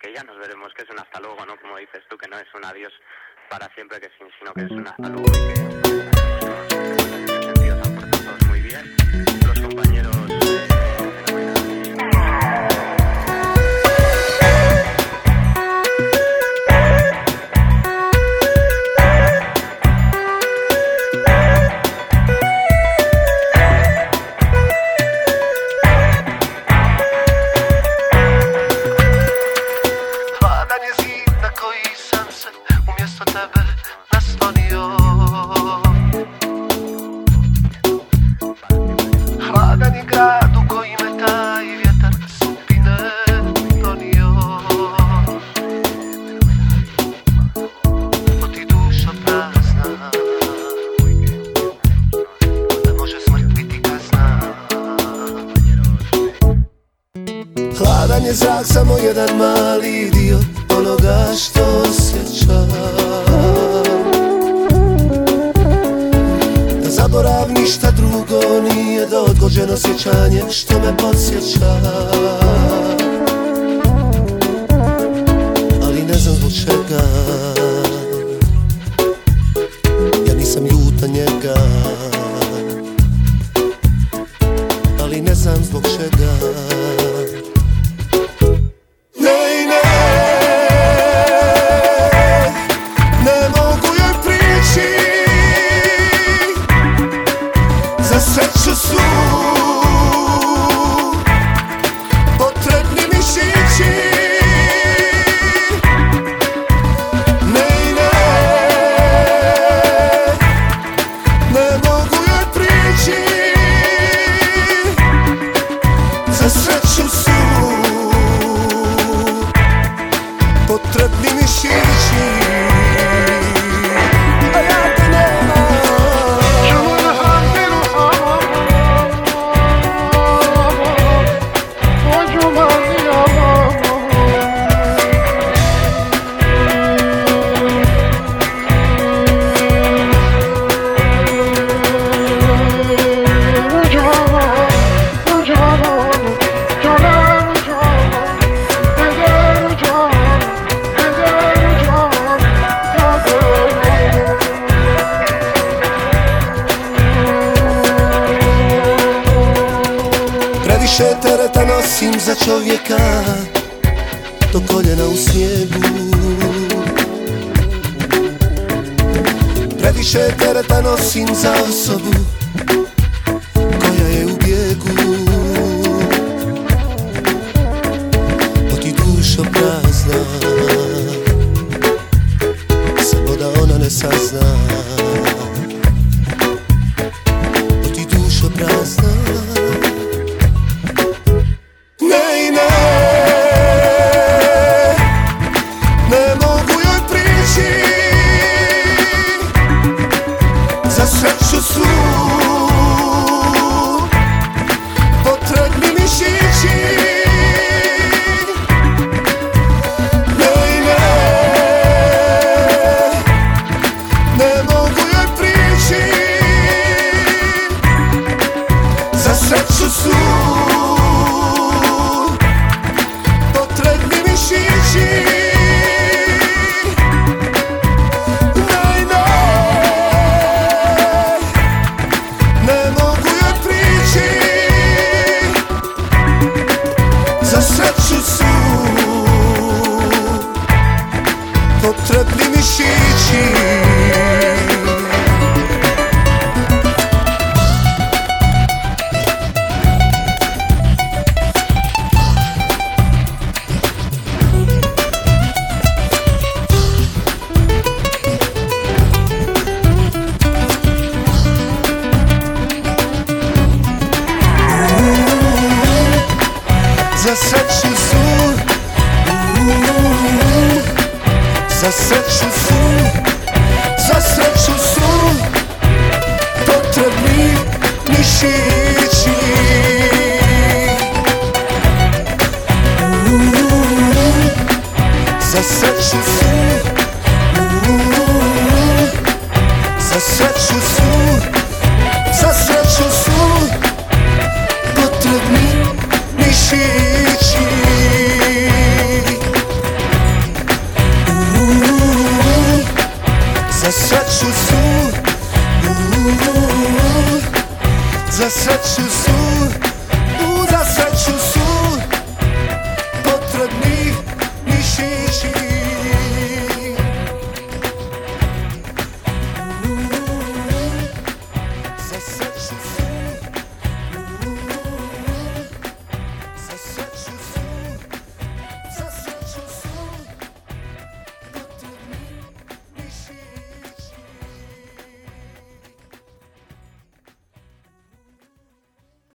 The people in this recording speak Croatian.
que ya nos veremos, que es un hasta luego, ¿no? Como dices tú, que no es un adiós para siempre, sino que es un hasta luego y que en ese sentido se han portado todos muy bien. Los compañeros Hladan je zrak, samo jedan mali dio onoga što osjećam. Da zaborav ništa drugo nije da odgođeno sjećanje što me podsjeća. Ali ne znam zbog čega, ja nisam ljut na njega. Ali ne znam zbog čega. Sreću su potrebni mišići. Ne mogu joj prići. Za sreću su potrebni mišići. A ja te nemam. Previše tereta nosim za čovjeka do koljena u snijegu. Previše tereta nosim za osobu koja je u bijegu. O ti dušo prazna, samo da ona ne sazna. O ti dušo prazna. Za sreću su potrebni mišići. Ne mogu joj prići. Za sreću su potrebni mišići. Za sreću su potrebni mišići. Za sreću su, za sreću su, za sreću su potrebni mišići. Za sreću su, za sreću su, za sreću su potrebni mišići. 7 sous. Ouh, 17 sous. Ouh, 17 sous.